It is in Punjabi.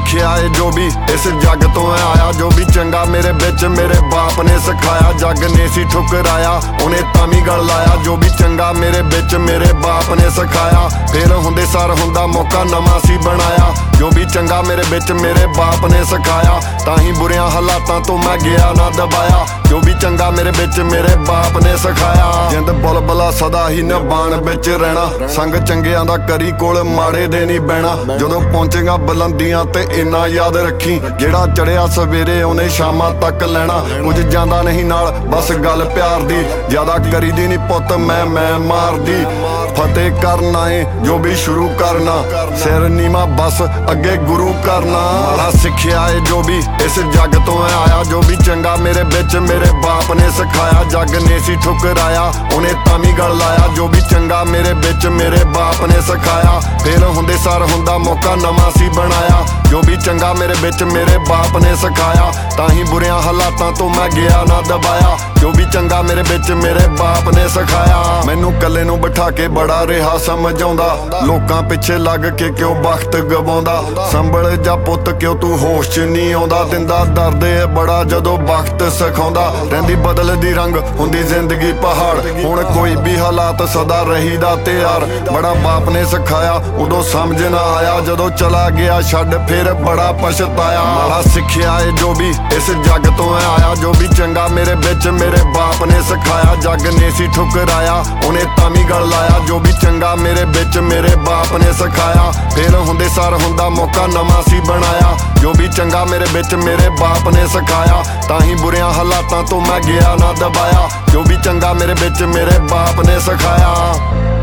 ਸਿੱਖਿਆ ਏ ਜੋ ਵੀ ਇਸ ਜੱਗ ਤੋਂ ਆਇਆ, ਜੋ ਵੀ ਚੰਗਾ ਮੇਰੇ ਵਿੱਚ ਮੇਰੇ ਬਾਪ ਨੇ ਸਿਖਾਇਆ। ਜੱਗ ਨੇ ਸੀ ਠੁਕਰਾਇਆ, ਉਹਨੇ ਤਾਂ ਵੀ ਗਲ ਲਾਇਆ, ਜੋ ਵੀ ਚੰਗਾ ਮੇਰੇ ਵਿੱਚ ਮੇਰੇ ਬਾਪ ਨੇ ਸਿਖਾਇਆ। ਫੇਰ ਹੁੰਦੇ ਸਾਰ ਹੁੰਦਾ ਮੌਕਾ ਨਵਾਂ ਸੀ ਬਣਾਇਆ, ਜੋ ਵੀ ਚੰਗਾ ਮੇਰੇ ਵਿੱਚ ਮੇਰੇ ਬਾਪ ਨੇ ਸਿਖਾਇਆ। ਤਾਂ ਹੀ ਬੁਰਿਆਂ ਹਾਲਾਤਾਂ ਤੋਂ ਮੈਂ ਗਿਆ ਨਾ ਦਬਾਇਆ, ਜੋ ਵੀ ਚੰਗਾ ਮੇਰੇ ਵਿੱਚ ਮੇਰੇ ਬਾਪ ਨੇ ਸਿਖਾਇਆ। ਜਿੰਦ ਬੁਲਬੁਲਾ ਸਦਾ ਹੀ ਨਿਬਾਣ ਵਿੱਚ ਰਹਿਣਾ, ਸੰਗ ਚੰਗਿਆਂ ਦਾ ਕਰੀ ਕੋਲ ਮਾੜੇ ਦੇ ਨਹੀਂ ਬਹਿਣਾ। ਜਦੋਂ ਪਹੁੰਚੇਗਾ ਬੁਲੰਦੀਆਂ ਤੇ ਇੰਨਾ ਯਾਦ ਰੱਖੀ, ਜਿਹੜਾ ਚੜਿਆ ਸਵੇਰੇ ਉਹਨੇ ਸ਼ਾਮਾਂ ਤੱਕ ਲੈਣਾ। ਕੁਝ ਜਾਂਦਾ ਨਹੀਂ ਨਾਲ ਬਸ ਗੱਲ ਪਿਆਰ ਦੀ, ਜ਼ਿਆਦਾ ਕਰੀਦੀ ਨਹੀਂ ਪੁੱਤ ਮੈਂ ਮਾਰਦੀ। ਫਤਿਹ ਕਰਨਾ ਏ ਜੋ ਵੀ ਸ਼ੁਰੂ ਕਰਨਾ, ਸਿਰ ਨੀਵਾਂ ਬਸ ਅੱਗੇ ਗੁਰੂ ਕਰਨਾ। ਮਾੜਾ ਸਿੱਖਿਆ ਏ ਜੋ ਵੀ ਇਸ ਜੱਗ ਤੋਂ ਆਇਆ, ਜੋ ਵੀ ਚੰਗਾ ਮੇਰੇ ਵਿੱਚ ਮੇਰੇ ਬਾਪ ਨੇ ਸਿਖਾਇਆ। ਜੱਗ ਨੇ ਸੀ ਠੁਕਰਾਇਆ, ਉਹਨੇ ਤਾਂ ਵੀ ਗਲ ਲਾਇਆ, ਜੋ ਵੀ ਚੰਗਾ ਮੇਰੇ ਵਿੱਚ ਮੇਰੇ ਬਾਪ ਨੇ ਸਿਖਾਇਆ। ਫੇਰ ਹੁੰਦੇ ਸਾਰ ਹੁੰਦਾ ਮੌਕਾ ਨਵਾਂ ਸੀ ਬਣਾਇਆ, ਜੋ ਵੀ ਚੰਗਾ ਮੇਰੇ ਵਿੱਚ ਮੇਰੇ ਬਾਪ ਨੇ ਸਿਖਾਇਆ। ਤਾਂ ਹੀ ਬੁਰਿਆਂ ਹਾਲਾਤਾਂ ਤੋਂ ਮੈਂ ਗਿਆ ਨਾ ਦਬਾਇਆ, ਜੋ ਵੀ ਚੰਗਾ ਮੇਰੇ ਵਿੱਚ ਮੇਰੇ ਬਾਪ ਨੇ ਸਿਖਾਇਆ। ਮੈਨੂੰ ਕੱਲੇ ਨੂੰ ਬਿਠਾ ਕੇ ਬੜਾ ਰਿਹਾ ਸਮਝਾਉਂਦਾ, ਲੋਕਾਂ ਪਿੱਛੇ ਲੱਗ ਕੇ ਕਿਉਂ ਵਕਤ ਗਵਾਉਂਦਾ। ਸੰਭਲ ਜਾ ਪੁੱਤ ਕਿਉਂ ਤੂੰ ਹੋਸ਼ 'ਚ ਨਹੀਂ ਆਉਂਦਾ, ਦਿੰਦਾ ਦਰਦ ਏ ਬੜਾ ਜਦੋਂ ਵਕਤ ਸਿਖਾਉਂਦਾ। ਰਹਿੰਦੀ ਬਦਲਦੀ ਰੰਗ ਹੁੰਦੀ ਜ਼ਿੰਦਗੀ ਪਹਾੜ, ਹੁਣ ਕੋਈ ਵੀ ਹਾਲਾਤ ਸਦਾ ਰਹੀਦਾ ਤਿਆਰ। ਬੜਾ ਬਾਪ ਨੇ ਸਿਖਾਇਆ ਉਦੋਂ ਸਮਝ ਨਾ ਆਇਆ, ਜਦੋਂ ਚਲਾ ਗਿਆ ਛੱਡ ਫਿਰ ਬੜਾ ਪਛਤਾਇਆ। ਮਾੜਾ ਸਿੱਖਿਆ ਏ ਜੋ ਵੀ ਇਸ ਜੱਗ ਤੋਂ ਆਇਆ, ਜੋ ਵੀ ਚੰਗਾ ਮੇਰੇ ਵਿੱਚ ਮੇਰੇ ਬਾਪ ਨੇ ਸਿਖਾਇਆ। ਜੱਗ ਨੇ ਸੀ ਠੁਕਰਾਇਆ, ਉਹਨੇ ਤਾਂ ਵੀ ਗਲ ਲਾਇਆ, ਜੋ ਵੀ ਚੰਗਾ ਮੇਰੇ ਵਿੱਚ ਮੇਰੇ ਬਾਪ ਨੇ ਸਿਖਾਇਆ। ਫੇਰ ਹੁੰਦੇ ਸਾਰ ਹੁੰਦਾ ਮੌਕਾ ਨਵਾਂ ਸੀ ਬਣਾਇਆ, ਜੋ ਵੀ ਚੰਗਾ ਮੇਰੇ ਵਿੱਚ ਮੇਰੇ ਬਾਪ ਨੇ ਸਿਖਾਇਆ। ਤਾਂ ਹੀ ਬੁਰਿਆਂ ਹਾਲਾਤਾਂ ਤੋਂ ਮੈਂ ਗਿਆ ਨਾ ਦਬਾਇਆ, ਜੋ ਵੀ ਚੰਗਾ ਮੇਰੇ ਵਿੱਚ ਮੇਰੇ ਬਾਪ ਨੇ ਸਿਖਾਇਆ।